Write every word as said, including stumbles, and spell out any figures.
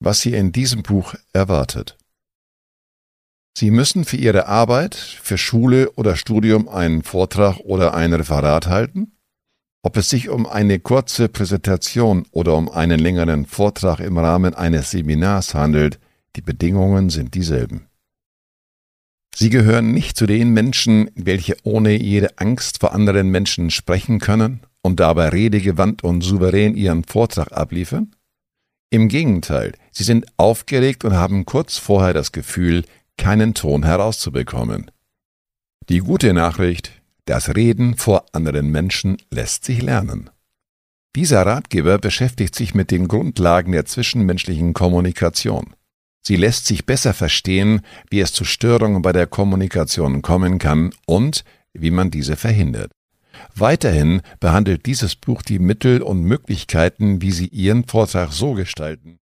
was Sie in diesem Buch erwartet. Sie müssen für Ihre Arbeit, für Schule oder Studium einen Vortrag oder ein Referat halten? Ob es sich um eine kurze Präsentation oder um einen längeren Vortrag im Rahmen eines Seminars handelt, die Bedingungen sind dieselben. Sie gehören nicht zu den Menschen, welche ohne jede Angst vor anderen Menschen sprechen können und dabei redegewandt und souverän ihren Vortrag abliefern? Im Gegenteil, sie sind aufgeregt und haben kurz vorher das Gefühl, keinen Ton herauszubekommen. Die gute Nachricht: Das Reden vor anderen Menschen lässt sich lernen. Dieser Ratgeber beschäftigt sich mit den Grundlagen der zwischenmenschlichen Kommunikation. Sie lässt sich besser verstehen, wie es zu Störungen bei der Kommunikation kommen kann und wie man diese verhindert. Weiterhin behandelt dieses Buch die Mittel und Möglichkeiten, wie Sie Ihren Vortrag so gestalten,